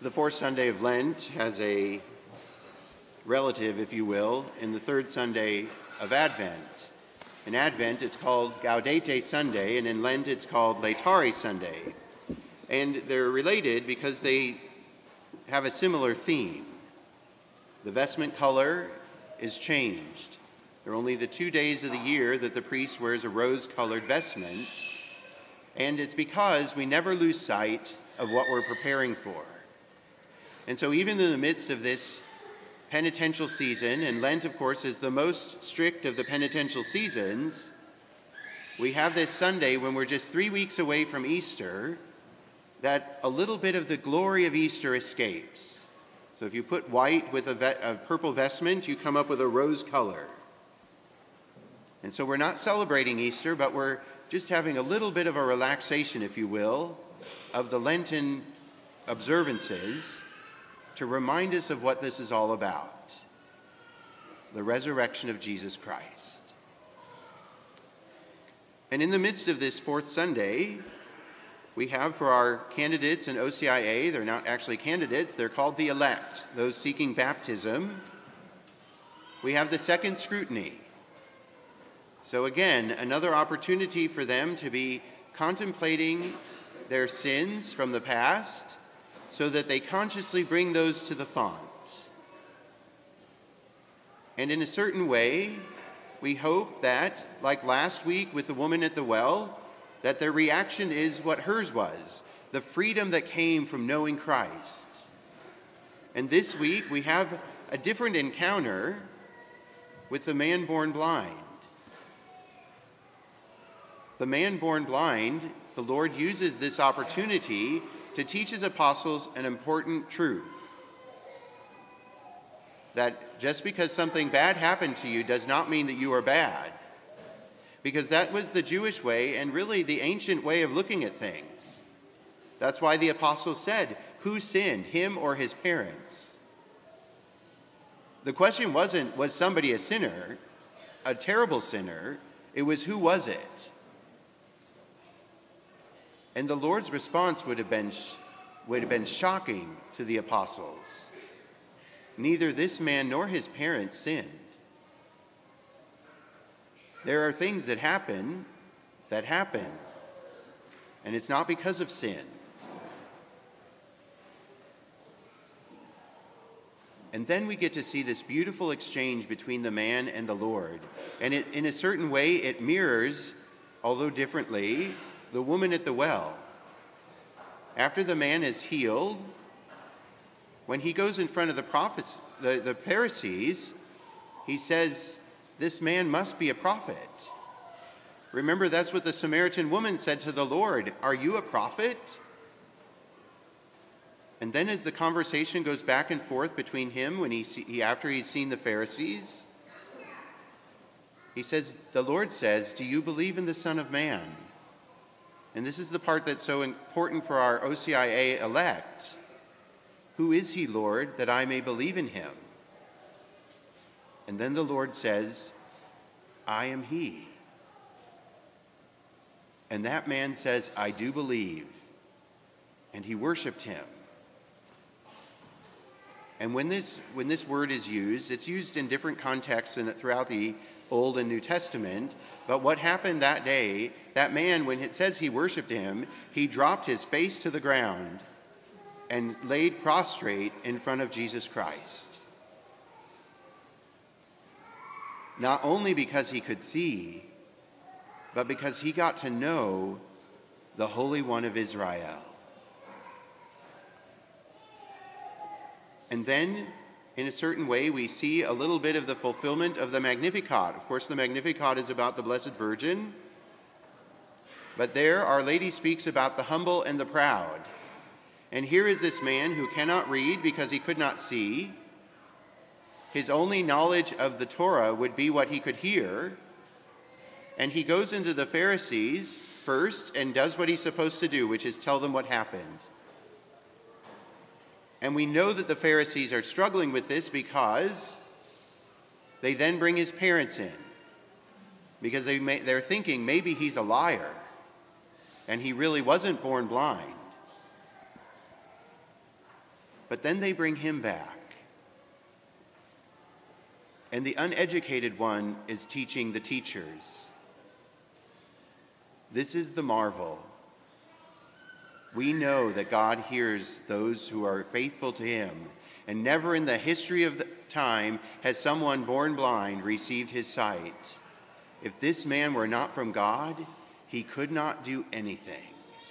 The fourth Sunday of Lent has a relative, if you will, in the third Sunday of Advent. In Advent, it's called Gaudete Sunday, and in Lent, it's called Laetare Sunday. And they're related because they have a similar theme. The vestment color is changed. There are only the 2 days of the year that the priest wears a rose-colored vestment, and it's because we never lose sight of what we're preparing for. And so even in the midst of this penitential season, and Lent, of course, is the most strict of the penitential seasons, we have this Sunday when we're just 3 weeks away from Easter, that a little bit of the glory of Easter escapes. So if you put white with a purple vestment, you come up with a rose color. And so we're not celebrating Easter, but we're just having a little bit of a relaxation, if you will, of the Lenten observances to remind us of what this is all about, the resurrection of Jesus Christ. And in the midst of this fourth Sunday, we have for our candidates in OCIA, they're not actually candidates, they're called the elect, those seeking baptism. We have the second scrutiny. So again, another opportunity for them to be contemplating their sins from the past so that they consciously bring those to the font. And in a certain way, we hope that, like last week with the woman at the well, that their reaction is what hers was, the freedom that came from knowing Christ. And this week, we have a different encounter with the man born blind. The man born blind, the Lord uses this opportunity to teach his apostles an important truth. That just because something bad happened to you does not mean that you are bad. Because that was the Jewish way and really the ancient way of looking at things. That's why the apostles said, who sinned, him or his parents? The question wasn't, was somebody a sinner, a terrible sinner? It was, who was it? And the Lord's response would have been shocking to the apostles. Neither this man nor his parents sinned. There are things that happen, and it's not because of sin. And then we get to see this beautiful exchange between the man and the Lord. And in a certain way, it mirrors, although differently, the woman at the well. After the man is healed, when he goes in front of the Pharisees, he says, this man must be a prophet. Remember, that's what the Samaritan woman said to the Lord. Are you a prophet? And then as the conversation goes back and forth between him after he's seen the Pharisees, the Lord says, do you believe in the Son of Man? And this is the part that's so important for our OCIA elect. Who is he, Lord, that I may believe in him? And then the Lord says, I am he. And that man says, I do believe. And he worshiped him. And when this word is used, it's used in different contexts throughout the Old and New Testament. But what happened that day, that man, when it says he worshiped him, he dropped his face to the ground and laid prostrate in front of Jesus Christ. Not only because he could see, but because he got to know the Holy One of Israel. And then, in a certain way, we see a little bit of the fulfillment of the Magnificat. Of course, the Magnificat is about the Blessed Virgin, but there Our Lady speaks about the humble and the proud. And here is this man who cannot read because he could not see. His only knowledge of the Torah would be what he could hear. And he goes into the Pharisees first and does what he's supposed to do, which is tell them what happened. And we know that the Pharisees are struggling with this because they then bring his parents in. Because they're thinking maybe he's a liar and he really wasn't born blind. but then they bring him back. And the uneducated one is teaching the teachers. This is the marvel. We know that God hears those who are faithful to him, and never in the history of the time has someone born blind received his sight. If this man were not from God, he could not do anything.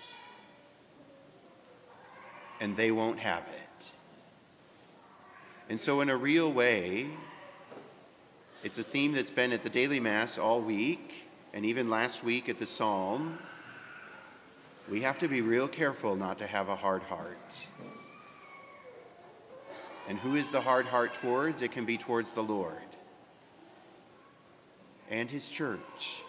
And they won't have it. And so in a real way, it's a theme that's been at the daily Mass all week, and even last week at the Psalm. We have to be real careful not to have a hard heart. And who is the hard heart towards? It can be towards the Lord and his church.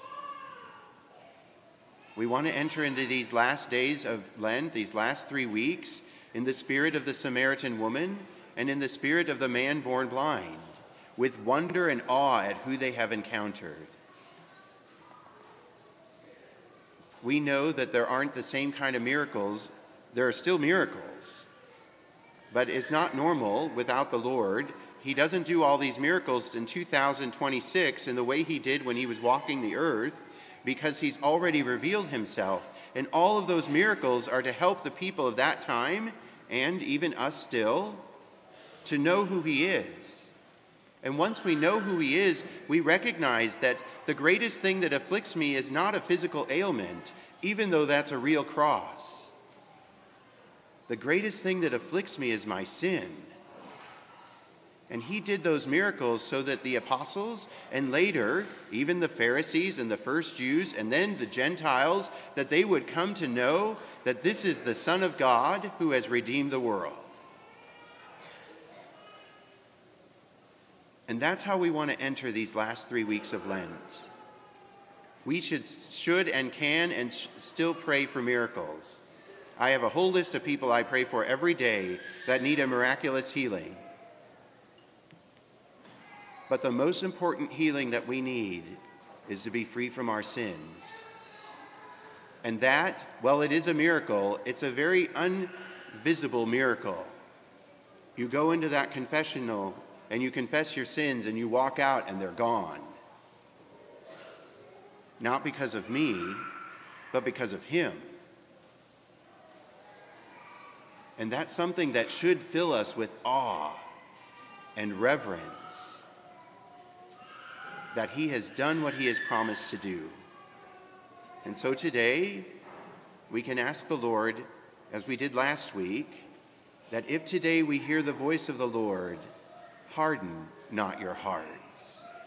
We want to enter into these last days of Lent, these last 3 weeks, in the spirit of the Samaritan woman and in the spirit of the man born blind, with wonder and awe at who they have encountered. We know that there aren't the same kind of miracles. There are still miracles, but it's not normal without the Lord. He doesn't do all these miracles in 2026 in the way he did when he was walking the earth, because he's already revealed himself. And all of those miracles are to help the people of that time, and even us still, to know who he is. And once we know who he is, we recognize that the greatest thing that afflicts me is not a physical ailment, even though that's a real cross. The greatest thing that afflicts me is my sin. And he did those miracles so that the apostles, and later even the Pharisees and the first Jews, and then the Gentiles, that they would come to know that this is the Son of God who has redeemed the world. And that's how we want to enter these last 3 weeks of Lent. We should and can and still pray for miracles. I have a whole list of people I pray for every day that need a miraculous healing. But the most important healing that we need is to be free from our sins. And that, well, it is a miracle, it's a very invisible miracle. You go into that confessional and you confess your sins and you walk out and they're gone. Not because of me, but because of him. And that's something that should fill us with awe and reverence, that he has done what he has promised to do. And so today, we can ask the Lord, as we did last week, that if today we hear the voice of the Lord, harden not your hearts.